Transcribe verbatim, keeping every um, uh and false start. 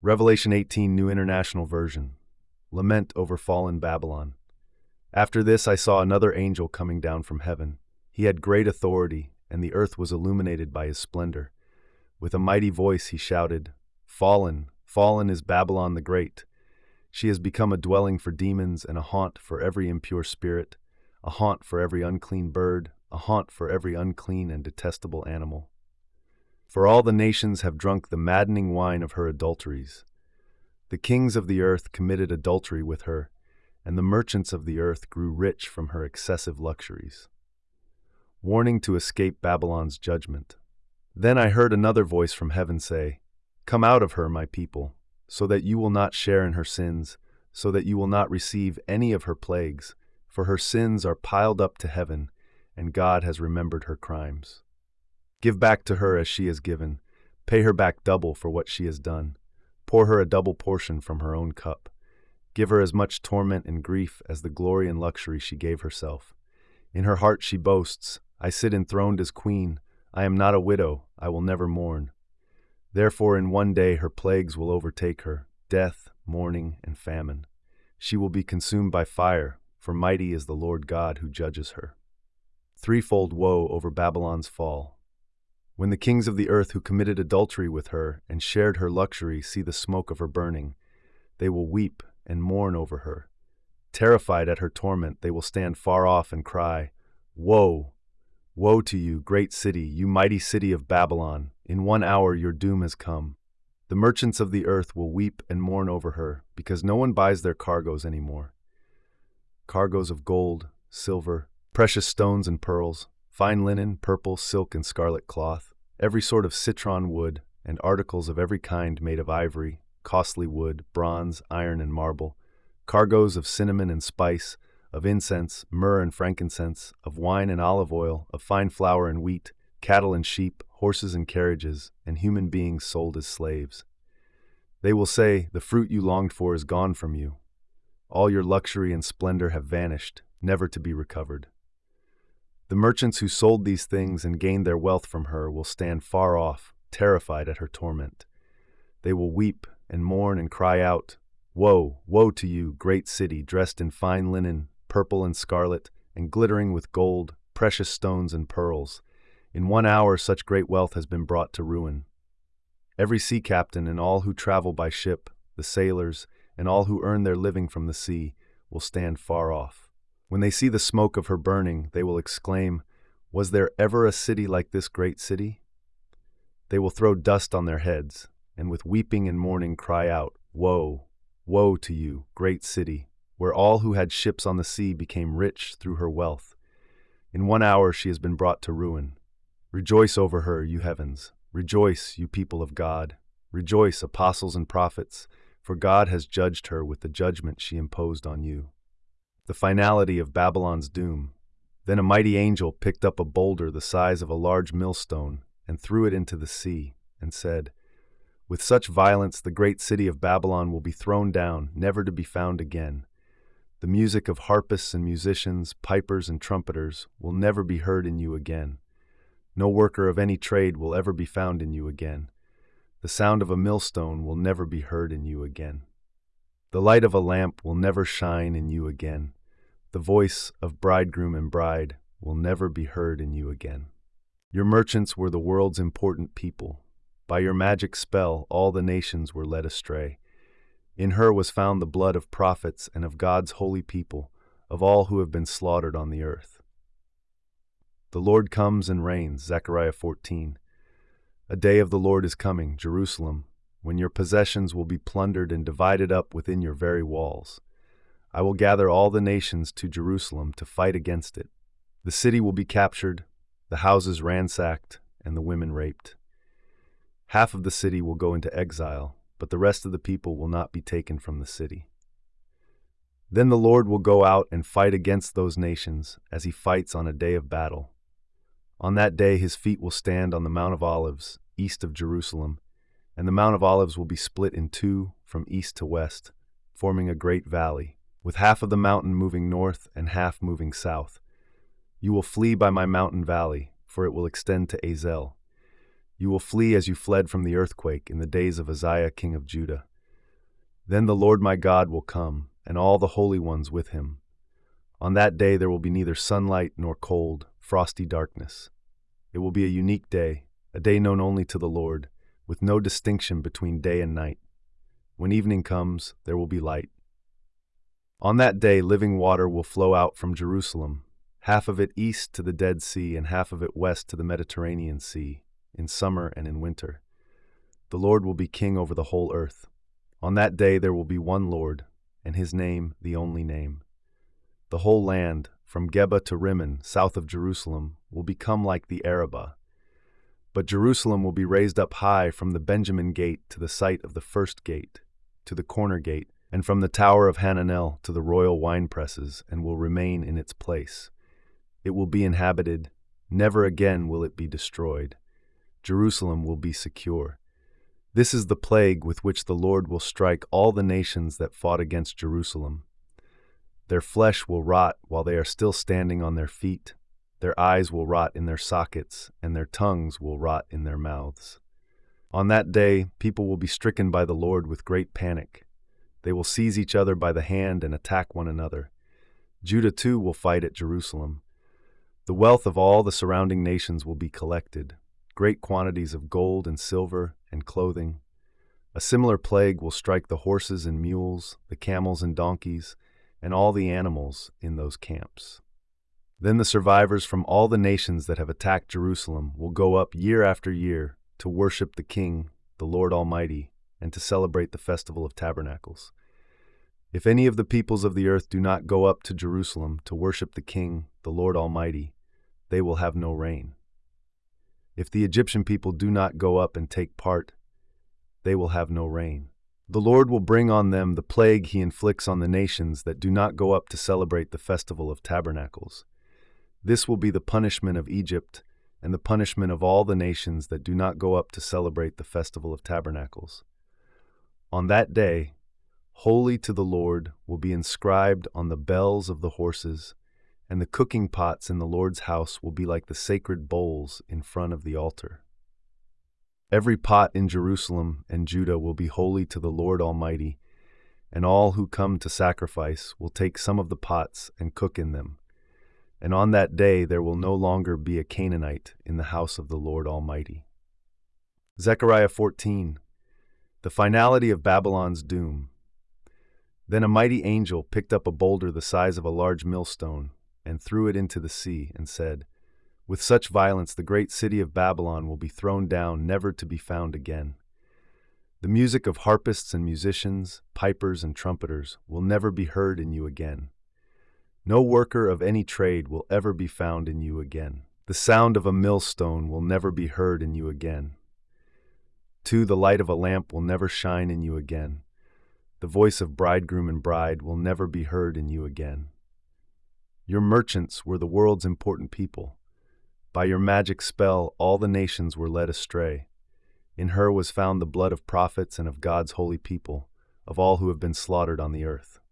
Revelation eighteen, New International Version. Lament over fallen Babylon. After this I saw another angel coming down from heaven. He had great authority, and the earth was illuminated by his splendor. With a mighty voice he shouted, "Fallen, fallen is Babylon the Great. She has become a dwelling for demons and a haunt for every impure spirit, a haunt for every unclean bird, a haunt for every unclean and detestable animal. For all the nations have drunk the maddening wine of her adulteries. The kings of the earth committed adultery with her, and the merchants of the earth grew rich from her excessive luxuries." Warning to escape Babylon's judgment. Then I heard another voice from heaven say, "Come out of her, my people, so that you will not share in her sins, so that you will not receive any of her plagues, for her sins are piled up to heaven, and God has remembered her crimes. Give back to her as she has given, pay her back double for what she has done, pour her a double portion from her own cup. Give her as much torment and grief as the glory and luxury she gave herself. In her heart she boasts, 'I sit enthroned as queen, I am not a widow, I will never mourn.' Therefore in one day her plagues will overtake her, death, mourning, and famine. She will be consumed by fire, for mighty is the Lord God who judges her." Threefold woe over Babylon's fall. When the kings of the earth who committed adultery with her and shared her luxury see the smoke of her burning, they will weep and mourn over her. Terrified at her torment, they will stand far off and cry, "Woe! Woe to you, great city, you mighty city of Babylon! In one hour your doom has come." The merchants of the earth will weep and mourn over her, because no one buys their cargoes anymore. Cargoes of gold, silver, precious stones and pearls, fine linen, purple, silk, and scarlet cloth, every sort of citron wood, and articles of every kind made of ivory, costly wood, bronze, iron, and marble, cargoes of cinnamon and spice, of incense, myrrh and frankincense, of wine and olive oil, of fine flour and wheat, cattle and sheep, horses and carriages, and human beings sold as slaves. They will say, "The fruit you longed for is gone from you. All your luxury and splendor have vanished, never to be recovered." The merchants who sold these things and gained their wealth from her will stand far off, terrified at her torment. They will weep and mourn and cry out, "Woe, woe to you, great city, dressed in fine linen, purple and scarlet, and glittering with gold, precious stones and pearls. In one hour such great wealth has been brought to ruin." Every sea captain and all who travel by ship, the sailors, and all who earn their living from the sea, will stand far off. When they see the smoke of her burning, they will exclaim, "Was there ever a city like this great city?" They will throw dust on their heads, and with weeping and mourning cry out, "Woe, woe to you, great city, where all who had ships on the sea became rich through her wealth. In one hour she has been brought to ruin. Rejoice over her, you heavens. Rejoice, you people of God. Rejoice, apostles and prophets, for God has judged her with the judgment she imposed on you." The finality of Babylon's doom. Then a mighty angel picked up a boulder the size of a large millstone and threw it into the sea, and said, "With such violence the great city of Babylon will be thrown down, never to be found again. The music of harpists and musicians, pipers and trumpeters will never be heard in you again. No worker of any trade will ever be found in you again. The sound of a millstone will never be heard in you again. The light of a lamp will never shine in you again. The voice of bridegroom and bride will never be heard in you again. Your merchants were the world's important people. By your magic spell, all the nations were led astray. In her was found the blood of prophets and of God's holy people, of all who have been slaughtered on the earth. The Lord comes and reigns, Zechariah fourteen. A day of the Lord is coming, Jerusalem, when your possessions will be plundered and divided up within your very walls. I will gather all the nations to Jerusalem to fight against it. The city will be captured, the houses ransacked, and the women raped. Half of the city will go into exile, but the rest of the people will not be taken from the city. Then the Lord will go out and fight against those nations as he fights on a day of battle. On that day his feet will stand on the Mount of Olives, east of Jerusalem, and the Mount of Olives will be split in two from east to west, forming a great valley, with half of the mountain moving north and half moving south. You will flee by my mountain valley, for it will extend to Azel. You will flee as you fled from the earthquake in the days of Uzziah king of Judah. Then the Lord my God will come, and all the holy ones with him. On that day there will be neither sunlight nor cold, frosty darkness. It will be a unique day, a day known only to the Lord, with no distinction between day and night. When evening comes, there will be light. On that day living water will flow out from Jerusalem, half of it east to the Dead Sea and half of it west to the Mediterranean Sea, in summer and in winter. The Lord will be king over the whole earth. On that day there will be one Lord, and his name the only name. The whole land, from Geba to Rimmon, south of Jerusalem, will become like the Arabah. But Jerusalem will be raised up high from the Benjamin gate to the site of the first gate, to the corner gate, and from the tower of Hananel to the royal winepresses, and will remain in its place. It will be inhabited, never again will it be destroyed. Jerusalem will be secure. This is the plague with which the Lord will strike all the nations that fought against Jerusalem. Their flesh will rot while they are still standing on their feet. Their eyes will rot in their sockets, and their tongues will rot in their mouths. On that day, people will be stricken by the Lord with great panic. They will seize each other by the hand and attack one another. Judah too will fight at Jerusalem. The wealth of all the surrounding nations will be collected, great quantities of gold and silver and clothing. A similar plague will strike the horses and mules, the camels and donkeys, and all the animals in those camps. Then the survivors from all the nations that have attacked Jerusalem will go up year after year to worship the King, the Lord Almighty, and to celebrate the Festival of Tabernacles. If any of the peoples of the earth do not go up to Jerusalem to worship the King, the Lord Almighty, they will have no rain. If the Egyptian people do not go up and take part, they will have no rain. The Lord will bring on them the plague he inflicts on the nations that do not go up to celebrate the Festival of Tabernacles. This will be the punishment of Egypt and the punishment of all the nations that do not go up to celebrate the Festival of Tabernacles. On that day, holy to the Lord will be inscribed on the bells of the horses, and the cooking pots in the Lord's house will be like the sacred bowls in front of the altar. Every pot in Jerusalem and Judah will be holy to the Lord Almighty, and all who come to sacrifice will take some of the pots and cook in them. And on that day there will no longer be a Canaanite in the house of the Lord Almighty. Zechariah fourteen. The finality of Babylon's doom. Then a mighty angel picked up a boulder the size of a large millstone and threw it into the sea and said, "With such violence the great city of Babylon will be thrown down, never to be found again. The music of harpists and musicians, pipers and trumpeters will never be heard in you again. No worker of any trade will ever be found in you again. The sound of a millstone will never be heard in you again. Too, the light of a lamp will never shine in you again. The voice of bridegroom and bride will never be heard in you again. Your merchants were the world's important people. By your magic spell, all the nations were led astray. In her was found the blood of prophets and of God's holy people, of all who have been slaughtered on the earth."